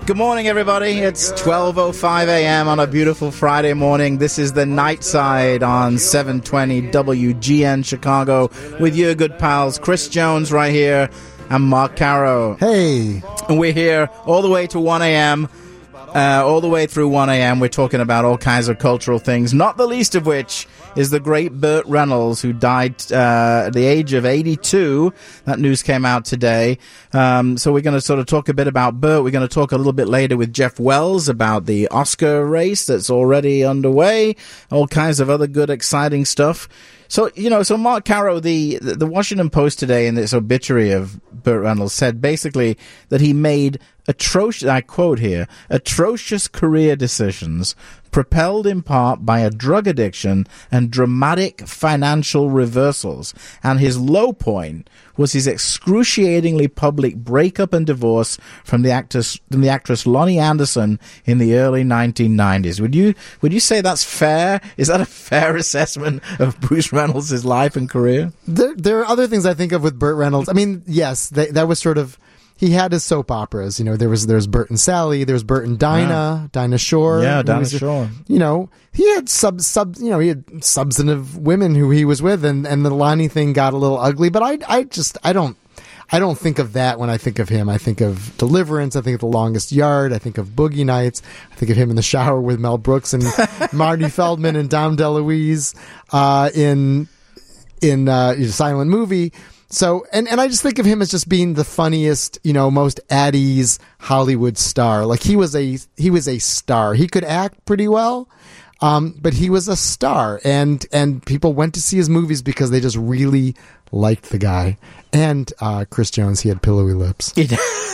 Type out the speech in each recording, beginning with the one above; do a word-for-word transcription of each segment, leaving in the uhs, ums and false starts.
Good morning, everybody. It's twelve oh five a.m. on a beautiful Friday morning. This is the Night Side on seven twenty W G N Chicago with your good pals Chris Jones right here and Mark Caro. Hey. And we're here all the way to one a.m., uh, all the way through one a.m. We're talking about all kinds of cultural things, not the least of which is the great Burt Reynolds, who died uh, at the age of eighty-two. That news came out today. Um, so we're going to sort of talk a bit about Burt. We're going to talk a little bit later with Jeff Wells about the Oscar race that's already underway, all kinds of other good, exciting stuff. So, you know, so Mark Caro, the, the Washington Post today in its obituary of Burt Reynolds said basically that he made atrocious, I quote here, atrocious career decisions propelled in part by a drug addiction and dramatic financial reversals. And his low point was his excruciatingly public breakup and divorce from the actress, from the actress Lonnie Anderson in the early nineteen nineties. Would you, would you say that's fair? Is that a fair assessment of Bruce Reynolds' life and career? There, there are other things I think of with Burt Reynolds. I mean, yes, they, that was sort of, he had his soap operas. You know, there was there's Burt and Sally, there's Burt and Dinah, yeah. Dinah Shore. Yeah, Dinah was, Shore. You know, he had sub sub. You know, he had substantive women who he was with, and, and the Lonnie thing got a little ugly. But I I just I don't I don't think of that when I think of him. I think of Deliverance. I think of The Longest Yard. I think of Boogie Nights. I think of him in the shower with Mel Brooks and Marty Feldman and Dom DeLuise uh, in in uh, Silent Movie. So, and, and I just think of him as just being the funniest, you know, most at ease Hollywood star. Like he was a, he was a star. He could act pretty well. Um, but he was a star, and, and people went to see his movies because they just really liked the guy. And, uh, Chris Jones, he had pillowy lips. It,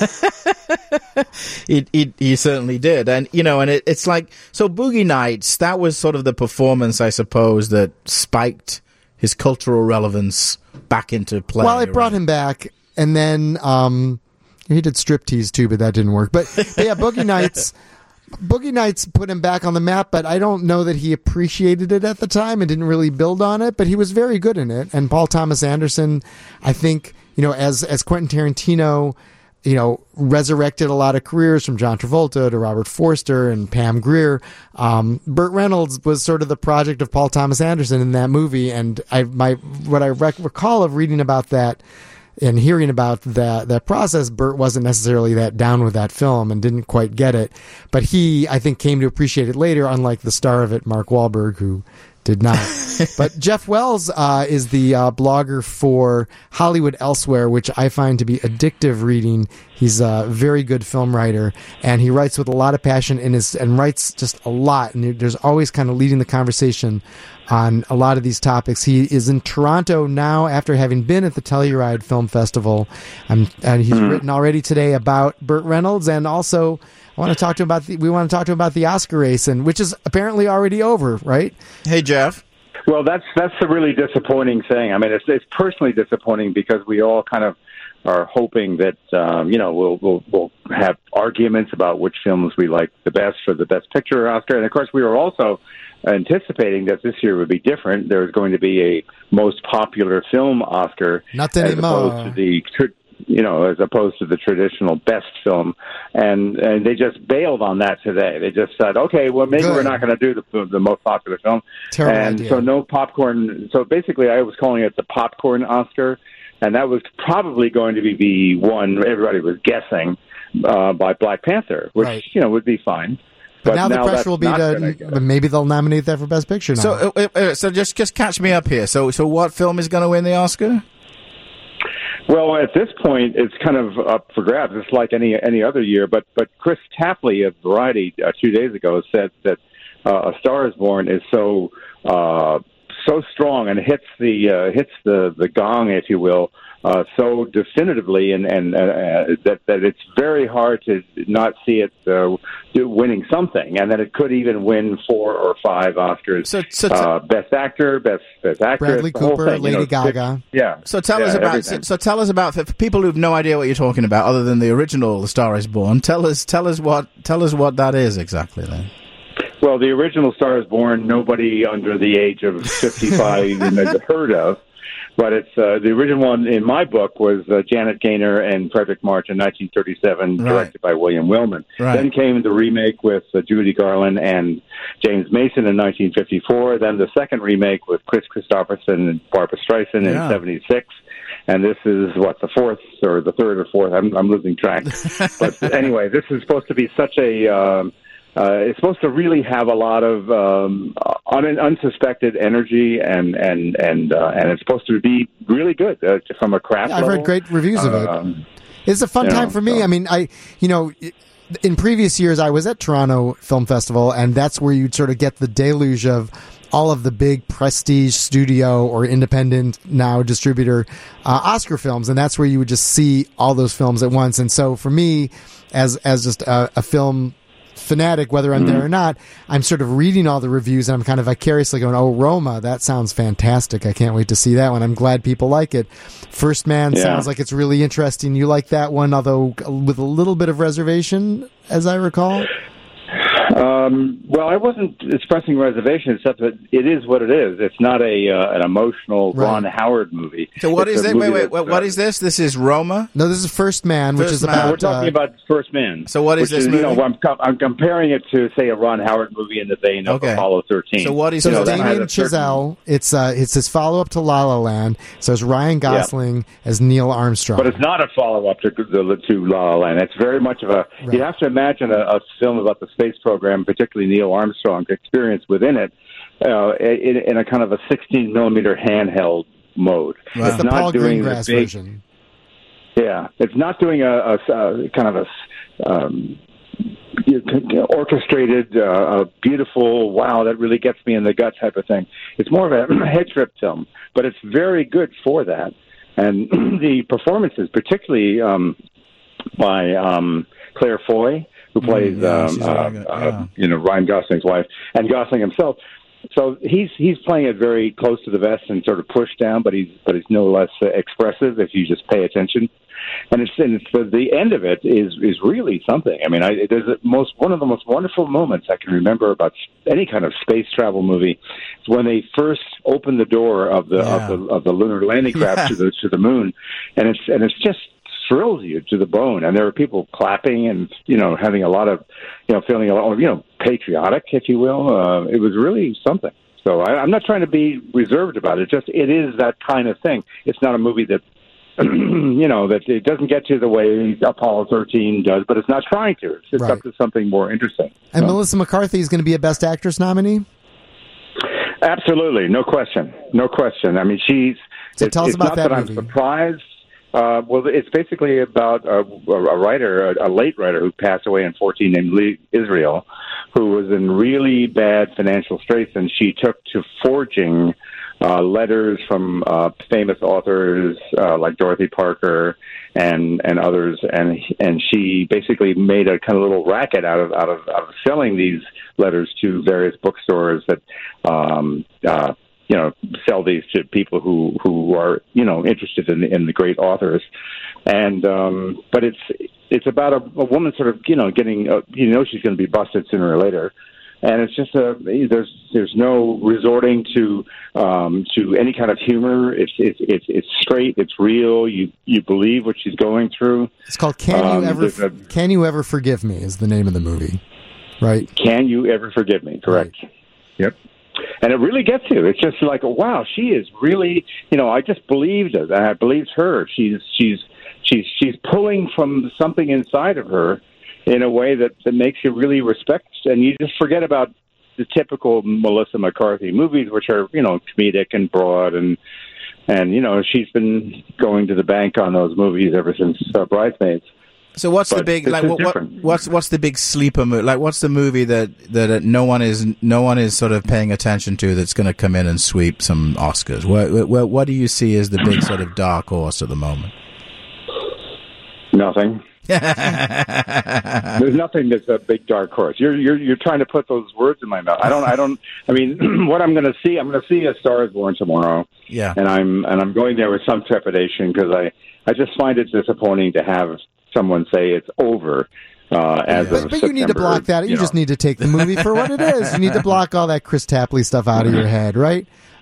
it, it, he certainly did. And, you know, and it, it's like, so Boogie Nights, that was sort of the performance, I suppose, that spiked his cultural relevance back into play. Well, it brought right? him back, and then um, he did striptease too, but that didn't work. But, but yeah, Boogie Nights, Boogie Nights put him back on the map, but I don't know that he appreciated it at the time and didn't really build on it. But he was very good in it. And Paul Thomas Anderson, I think, you know, as as Quentin Tarantino, you know, resurrected a lot of careers from John Travolta to Robert Forster and Pam Grier. Um, Burt Reynolds was sort of the project of Paul Thomas Anderson in that movie. And I, my, what I rec- recall of reading about that and hearing about that, that process, Burt wasn't necessarily that down with that film and didn't quite get it. But he, I think, came to appreciate it later, unlike the star of it, Mark Wahlberg, who did not. But Jeff Wells uh, is the uh, blogger for Hollywood Elsewhere, which I find to be addictive reading. He's a very good film writer, and he writes with a lot of passion in his, and writes just a lot. And there's always kind of leading the conversation on a lot of these topics. He is in Toronto now after having been at the Telluride Film Festival, and, and he's mm. written already today about Burt Reynolds, and also I want to talk to him about the, we want to talk to him about the Oscar race, and which is apparently already over, right? Hey, Jeff. Well, that's that's a really disappointing thing. I mean, it's it's personally disappointing because we all kind of are hoping that um, you know we'll we'll we'll have arguments about which films we like the best for the Best Picture Oscar, and of course we were also anticipating that this year would be different. There was going to be a most popular film Oscar, not as anymore. opposed to the you know as opposed to the traditional best film, and and they just bailed on that today. They just said, okay, well maybe Good. we're not going to do the the most popular film, Terrible and idea. so no popcorn. So basically, I was calling it the popcorn Oscar, and that was probably going to be the one everybody was guessing uh, by Black Panther, which right. you know would be fine. But, but now, now the pressure will be to maybe they'll nominate that for Best Picture now. So, uh, uh, so just just catch me up here. So, so what film is going to win the Oscar? Well, at this point, it's kind of up for grabs. It's like any any other year. But but Chris Tapley of Variety uh, two days ago said that uh, A Star Is Born is so uh, so strong and hits the uh, hits the, the gong, if you will, uh, so definitively, and and uh, that that it's very hard to not see it uh, winning something, and that it could even win four or five Oscars. So, so t- uh, best actor, best best actress, Bradley Cooper, thing, Lady you know, Gaga. Yeah. So tell yeah, us about. everything. So tell us about for people who've no idea what you're talking about, other than the original "The Star Is Born." Tell us, tell us what, tell us what that is exactly. Then. Well, the original Star Is Born, nobody under the age of fifty-five even has heard of. But it's uh, the original one in my book was uh, Janet Gaynor and Frederick March in nineteen thirty-seven, Right. directed by William Wellman. Right. Then came the remake with uh, Judy Garland and James Mason in nineteen fifty-four. Then the second remake with Chris Christopherson and Barbara Streisand Yeah. in seventy-six. And this is, what, the fourth or the third or fourth? I'm, I'm losing track. But anyway, this is supposed to be such a... Um, Uh, it's supposed to really have a lot of um, un- unsuspected energy, and and and uh, and it's supposed to be really good uh, from a craft Yeah, I've level. read great reviews of it. Um, It's a fun you time know, for me. so- I mean, I you know, in previous years I was at Toronto Film Festival, and that's where you'd sort of get the deluge of all of the big prestige studio or independent now distributor uh, Oscar films, and that's where you would just see all those films at once. And so for me, as as just a, a film fanatic, whether I'm Mm-hmm. there or not, I'm sort of reading all the reviews, and I'm kind of vicariously going, oh, Roma, that sounds fantastic. I can't wait to see that one. I'm glad people like it. First Man Yeah. sounds like it's really interesting. You like that one, although with a little bit of reservation, as I recall. Um, well, I wasn't expressing reservation, except that it is what it is. It's not a uh, an emotional Right. Ron Howard movie. So what It's is a it? movie Wait, wait, that's, wait, what uh, is this? This is Roma? No, this is First Man, which First is Man. about... We're talking uh, about First Man. So what is which this You know, movie? I'm, com- I'm comparing it to, say, a Ron Howard movie in the vein of Okay. Apollo thirteen. So what is So You know, it's that Damien has a certain- Chazelle. It's uh, it's his follow up to La La Land. So it's Ryan Gosling as Neil Armstrong. But it's not a follow-up to, to, to La La Land. It's very much of a... Right. You have to imagine a, a film about the space program, particularly Neil Armstrong's experience within it, uh, in, in a kind of a sixteen millimeter handheld mode. Wow. It's the not Paul doing Greengrass the big, version. Yeah, it's not doing a, a, a kind of a um, orchestrated, uh, a beautiful, wow, that really gets me in the gut type of thing. It's more of a head trip film, but it's very good for that. And the performances, particularly um, by um, Claire Foy, who plays Mm, yeah, um, she's uh, very good, uh, yeah. you know, Ryan Gosling's wife, and Gosling himself. So he's he's playing it very close to the vest and sort of pushed down, but he's but he's no less uh, expressive if you just pay attention. And it's and it's, the, the end of it is is really something. I mean, I, there's a most one of the most wonderful moments I can remember about any kind of space travel movie. It's when they first open the door of the Yeah. of the of the lunar landing craft Yeah. to the to the moon, and it's and it's just thrills you to the bone. And there are people clapping and, you know, having a lot of, you know, feeling a lot, you know, patriotic, if you will. Uh, it was really something. So I, I'm not trying to be reserved about it. Just it is that kind of thing. It's not a movie that, you know, that it doesn't get to the way Apollo thirteen does, but it's not trying to. It's just Right. up to something more interesting. And So- Melissa McCarthy is going to be a Best Actress nominee. Absolutely, no question, no question. I mean, she's. So it's, tell us it's about not that that movie. I'm surprised. Uh, well, it's basically about a, a writer, a, a late writer who passed away in fourteen named Lee Israel, who was in really bad financial straits, and she took to forging uh, letters from uh, famous authors uh, like Dorothy Parker and and others, and and she basically made a kind of little racket out of out of, out of selling these letters to various bookstores that. Um, uh, you know, sell these to people who, who are, you know, interested in, in the great authors. And, um, but it's, it's about a, a woman sort of, you know, getting, uh, you know, she's going to be busted sooner or later. And it's just a, there's, there's no resorting to, um, to any kind of humor. It's, it's, it's, it's straight. It's real. You, you believe what she's going through. It's called Can Um, You Ever there's a- Can You Ever Forgive Me is the name of the movie, right? Can you ever forgive me? Correct. Right. Yep. And it really gets you. It's just like, wow, she is really, you know, I just believed it. I believed her. She's she's she's she's pulling from something inside of her in a way that, that makes you really respect. And you just forget about the typical Melissa McCarthy movies, which are, you know, comedic and broad, and and you know, she's been going to the bank on those movies ever since uh, Bridesmaids. So what's the But big this like is what, what different. what's what's the big sleeper movie? Like what's the movie that, that uh, no one is no one is sort of paying attention to that's going to come in and sweep some Oscars? What, what what do you see as the big sort of dark horse at the moment? Nothing. There's nothing that's a big dark horse. You're you're you're trying to put those words in my mouth. I don't I don't. I mean, what I'm going to see, I'm going to see A Star Is Born tomorrow, Yeah. and I'm and I'm going there with some trepidation because I I just find it disappointing to have someone say it's over. Uh, as Yeah. of But, but you need to September, block that. You, you know. just need to take the movie for what it is. You need to block all that Chris Tapley stuff out of your head, right?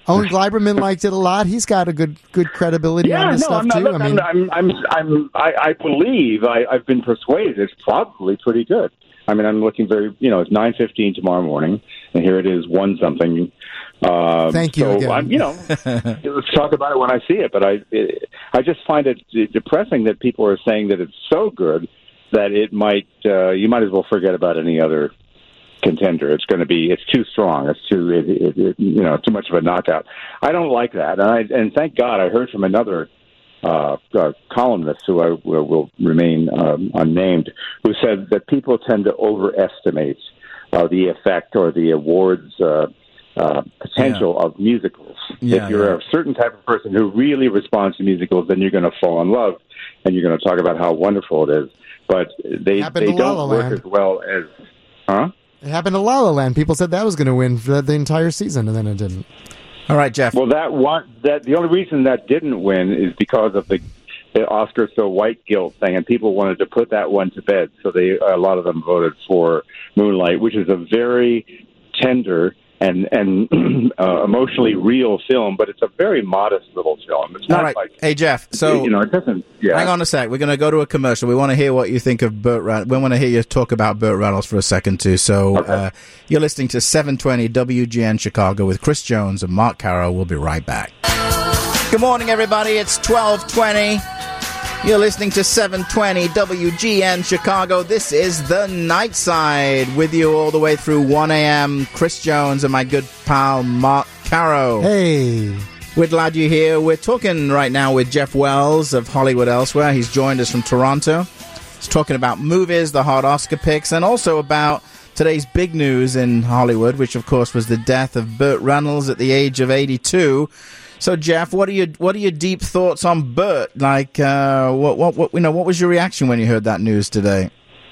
Owen Gleiberman liked it a lot. He's got a good good credibility yeah, on this no, stuff I'm not, too. look, I mean, I'm, I'm, I'm, I'm, I, I believe I, I've been persuaded it's probably pretty good. I mean, I'm looking very, you know, it's nine fifteen tomorrow morning, and here it is, one something. Um, Thank you so again. I'm, you know, let's talk about it when I see it. But I, it, I just find it depressing that people are saying that it's so good that it might, uh, you might as well forget about any other contender. It's going to be, it's too strong. It's too, it, it, it, you know, too much of a knockout. I don't like that, and I, and thank God I heard from another uh, uh, columnist who I will, will remain um, unnamed, who said that people tend to overestimate uh, the effect or the awards uh, uh, potential yeah. of musicals. Yeah, if you're yeah. a certain type of person who really responds to musicals, then you're going to fall in love, and you're going to talk about how wonderful it is. But they Happened they to La don't La work Land. as well as, huh? It happened to La La Land. People said that was going to win for the entire season, and then it didn't. All right, Jeff. Well, that one, that the only reason that didn't win is because of the, the Oscar so white guilt thing, and people wanted to put that one to bed. So they, a lot of them voted for Moonlight, which is a very tender and and uh, emotionally real film, but it's a very modest little film. It's not All right. like, hey, Jeff. So you know, it doesn't. Yeah. Hang on a sec. We're going to go to a commercial. We want to hear what you think of Burt Reynolds. We want to hear you talk about Burt Reynolds for a second, too. So Okay. uh, you're listening to seven twenty W G N Chicago with Chris Jones and Mark Caro. We'll be right back. Good morning, everybody. It's twelve twenty. You're listening to seven twenty W G N Chicago. This is The Night Side with you all the way through one a.m. Chris Jones and my good pal Mark Caro. Hey. We're glad you're here. We're talking right now with Jeff Wells of Hollywood Elsewhere. He's joined us from Toronto. He's talking about movies, the hot Oscar picks, and also about today's big news in Hollywood, which of course was the death of Burt Reynolds at the age of eighty-two. So, Jeff, what are your what are your deep thoughts on Burt? Like, uh, what what what you know? What was your reaction when you heard that news today?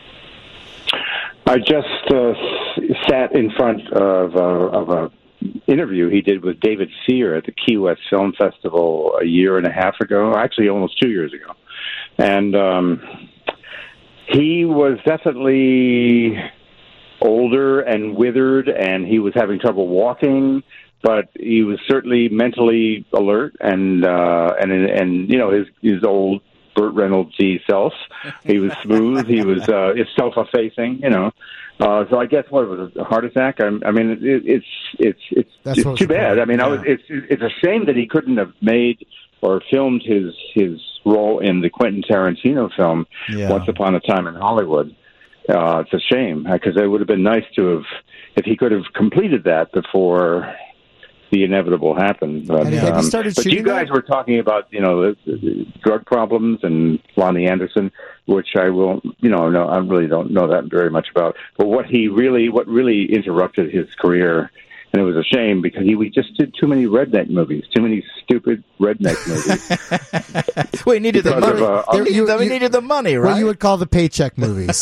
I just uh, sat in front of uh, of a interview he did with David Sear at the Key West Film Festival a year and a half ago, actually almost two years ago, and um, he was definitely older and withered, and he was having trouble walking. But he was certainly mentally alert, and uh, and and you know his his old Burt Reynolds-y self. He was smooth. He was uh, self-effacing. You know, uh, so I guess what was it, a heart attack? I, I mean, it, it's it's it's, That's it's too bad. I mean, yeah. I was. It's it's a shame that he couldn't have made or filmed his his role in the Quentin Tarantino film yeah. Once Upon a Time in Hollywood. Uh, it's a shame because it would have been nice to have if he could have completed that before the inevitable happened. But, have you um, started but shooting you guys that? were talking about, you know, the, the drug problems and Lonnie Anderson, which I will, you know, no, I really don't know that very much about. But what he really, what really interrupted his career, and it was a shame because he we just did too many redneck movies, too many stupid redneck movies. We needed the Because money. of, uh, we, needed, you- the- we you- needed the money, right? What you would call the paycheck movies.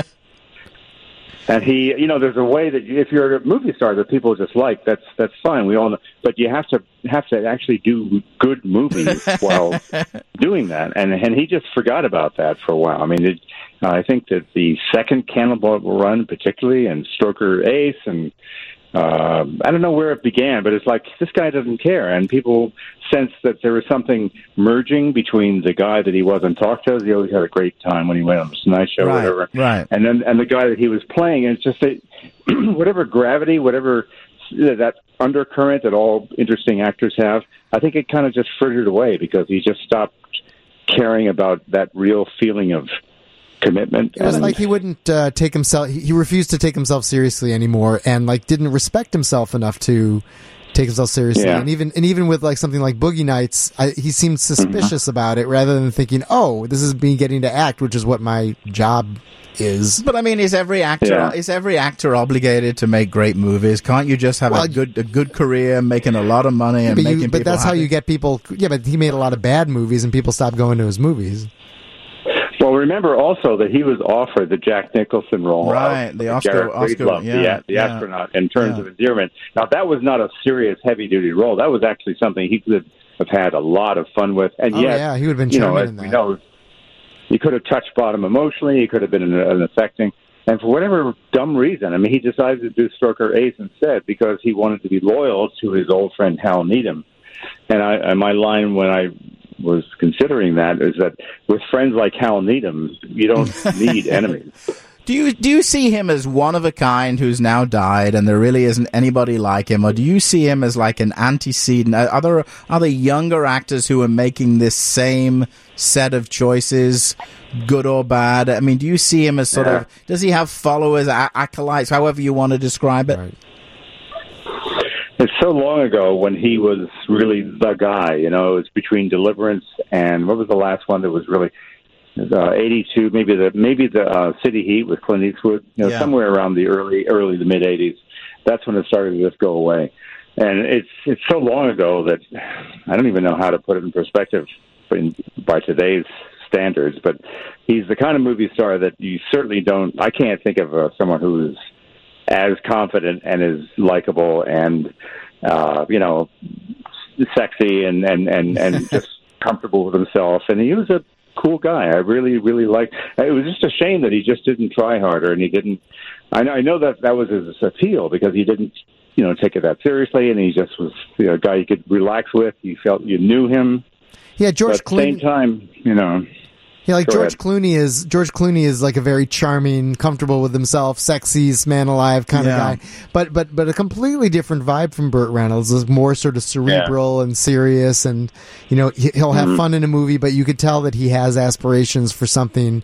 And he, you know, there's a way that if you're a movie star that people just like, that's that's fine. We all know, but you have to have to actually do good movies while doing that. And and he just forgot about that for a while. I mean, it, uh, I think that the second Cannonball Run, particularly, and Stroker Ace, and uh, I don't know where it began, but it's like this guy doesn't care, and people sense that there was something merging between the guy that he was on talk shows. He always had a great time when he went on the Tonight Show, Right, or whatever, right. and then and the guy that he was playing. And it's just that whatever gravity, whatever that undercurrent that all interesting actors have, I think it kind of just frittered away because he just stopped caring about that real feeling of commitment. It was and, like he wouldn't uh, take himself. He he refused to take himself seriously anymore, and like didn't respect himself enough to take himself seriously. Yeah. And even and even with like something like Boogie Nights, I, he seemed suspicious Mm-hmm. about it, rather than thinking, "Oh, this is me getting to act, which is what my job is." But I mean, is every actor Yeah. is every actor obligated to make great movies? Can't you just have Well, a good a good career, making a lot of money and But, making you, but people that's how happy? you get people. Yeah, but he made a lot of bad movies, and people stopped going to his movies. Well, remember also that he was offered the Jack Nicholson role, Right, of the Oscar- Garrett Oscar- Breedlove, yeah, the, the yeah. astronaut, in terms Yeah. of endearment. Now, that was not a serious, heavy-duty role. That was actually something he could have had a lot of fun with, and Oh yet, yeah, he would have been you know, charming as in we that. know, he could have touched bottom emotionally. He could have been an, an affecting. And for whatever dumb reason, I mean, he decided to do Stroker Ace instead because he wanted to be loyal to his old friend Hal Needham. And, I, and my line when I was considering that is that with friends like Hal Needham, you don't need enemies. Do you do you see him as one of a kind who's now died, and there really isn't anybody like him, or do you see him as like an antecedent? Are there are there younger actors who are making this same set of choices, good or bad? I mean, do you see him as sort yeah. of? Does he have followers, acolytes, however you want to describe it? Right. It's so long ago when he was really the guy. You know, it was between Deliverance and what was the last one that was really. Uh, eighty-two, maybe the maybe the uh, City Heat with Clint Eastwood, you know, yeah. somewhere around the early early to mid eighties. That's when it started to just go away, and it's it's so long ago that I don't even know how to put it in perspective in, by today's standards. But he's the kind of movie star that you certainly don't. I can't think of uh, someone who is as confident and as likable and uh, you know sexy and and and, and just comfortable with himself. And he was a cool guy. I really, really liked. It was just a shame that he just didn't try harder, and he didn't. I know, I know that that was his appeal because he didn't, you know, take it that seriously, and he just was, you know, a guy you could relax with. You felt you knew him. Yeah, George Clooney. At the same time, you know. Yeah, like Go George ahead. Clooney is George Clooney is like a very charming, comfortable with himself, sexiest man alive kind yeah. of guy. But but but a completely different vibe from Burt Reynolds. Is more sort of cerebral yeah. and serious, and you know he'll have mm-hmm. fun in a movie, but you could tell that he has aspirations for something.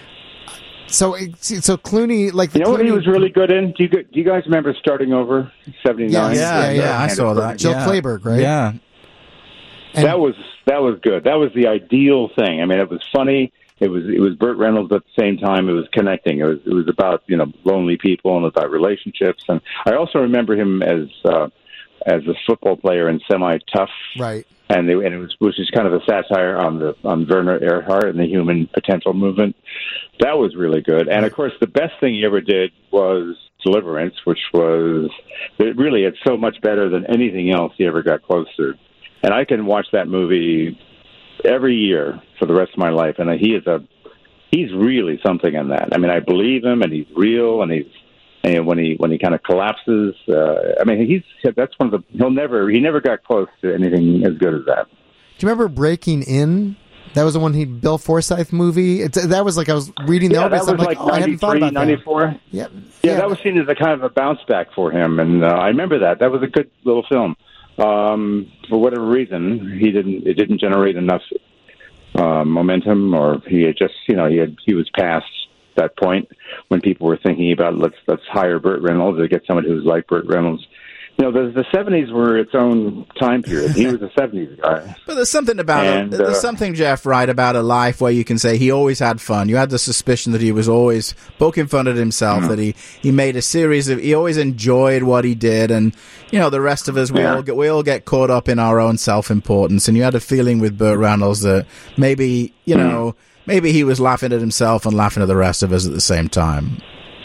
So so Clooney, like the you know Clooney, what he was really good in. Do you do you guys remember Starting Over seventy-nine? Yes, yeah, yeah, yeah, I saw that. Jill yeah. Clayburgh, right? Yeah. And that was that was good. That was the ideal thing. I mean, it was funny. It was it was Burt Reynolds at the same time. It was connecting. It was it was about you know lonely people and about relationships. And I also remember him as uh, as a football player in Semi Tough. Right. And, they, and it was which is kind of a satire on the on Werner Erhard and the human potential movement. That was really good. And of course, the best thing he ever did was Deliverance, which was it really it's so much better than anything else he ever got close to. And I can watch that movie every year for the rest of my life, and he is a he's really something in that. I mean, I believe him, and he's real, and he's and when he when he kind of collapses, uh, I mean, he's that's one of the he'll never he never got close to anything as good as that. Do you remember Breaking In? That was the one he Bill Forsyth movie. It's, that was like I was reading the yeah, notice. that was I'm like, like, oh, I hadn't thought about ninety-four. that. Yep. Yeah, yeah, that was seen as a kind of a bounce back for him, and uh, I remember that. That was a good little film. Um, for whatever reason, he didn't. It didn't generate enough uh, momentum, or he had just, you know, he had he was past that point when people were thinking about let's let's hire Burt Reynolds or get somebody who's like Burt Reynolds. You know, the, the seventies were its own time period. He was a seventies guy. But there's something about and, a, there's uh, something, Jeff, right, about a life where you can say he always had fun. You had the suspicion that he was always poking fun at himself, mm-hmm. that he, he made a series of, he always enjoyed what he did, and, you know, the rest of us, we, yeah. all get, we all get caught up in our own self-importance, and you had a feeling with Burt Reynolds that maybe, you mm-hmm. know, maybe he was laughing at himself and laughing at the rest of us at the same time.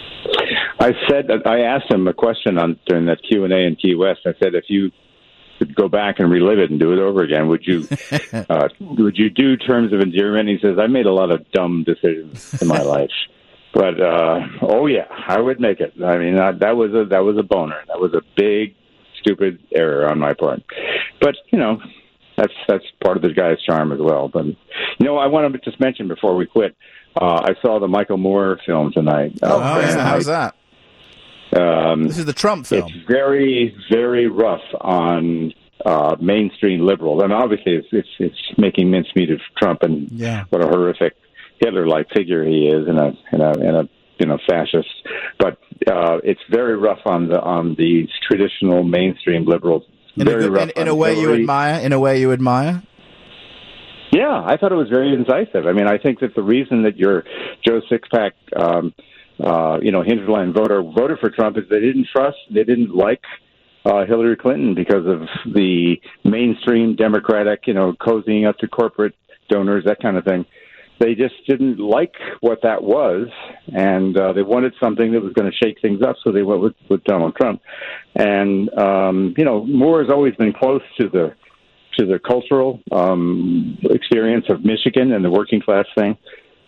I said, I asked him a question on during that Q and A in Key West. I said, if you could go back and relive it and do it over again, would you uh, would you do Terms of Endearment? He says, I made a lot of dumb decisions in my life, but uh, oh yeah, I would make it. I mean, uh, that was a that was a boner. That was a big, stupid error on my part. But you know, that's that's part of the guy's charm as well. But you know, I want to just mention before we quit. Uh, I saw the Michael Moore film tonight. Oh, uh, yeah, how's that? Um, this is the Trump film. It's very, very rough on uh, mainstream liberals, and obviously, it's, it's it's making mincemeat of Trump and yeah. what a horrific Hitler-like figure he is, and a and a, and a you know fascist. But uh, it's very rough on the on these traditional mainstream liberals. In very a, rough in, in a way Hillary. you admire. In a way you admire. Yeah, I thought it was very incisive. I mean, I think that the reason that your Joe Sixpack. Um, Uh, you know, hinterland voter voted for Trump is they didn't trust, they didn't like uh, Hillary Clinton because of the mainstream Democratic, you know, cozying up to corporate donors, that kind of thing. They just didn't like what that was, and uh, they wanted something that was going to shake things up, so they went with, with Donald Trump. And, um, you know, Moore has always been close to the to the cultural um, experience of Michigan and the working class thing.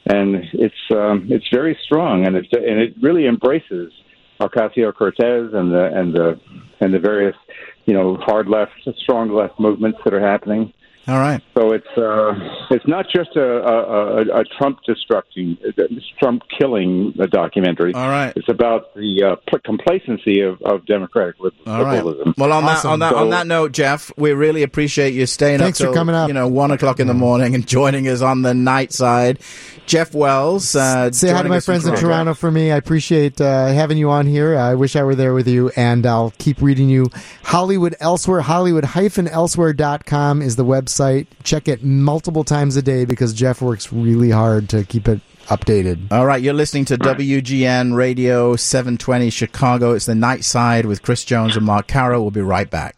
and it's um, it's very strong, and it's and it really embraces Ocasio-Cortez and the and the and the various, you know, hard left, strong left movements that are happening. All right. So it's uh, it's not just a, a, a, a Trump destructing, Trump killing documentary. All right. It's about the uh, complacency of, of democratic All liberalism. Right. Well, on Awesome. that on that So- on that note, Jeff, we really appreciate you staying Thanks up for till, coming up. you know, one o'clock in the morning and joining us on the night side. Jeff Wells, uh, Say hi to joining my us friends in Toronto. Toronto for me. I appreciate uh, having you on here. I wish I were there with you, and I'll keep reading you. Hollywood Elsewhere, Hollywood elsewhere dot com is the website. Check it multiple times a day because Jeff works really hard to keep it updated. All right, you're listening to W G N Radio seven twenty Chicago. It's the night side with Chris Jones and Mark Caro. We'll be right back.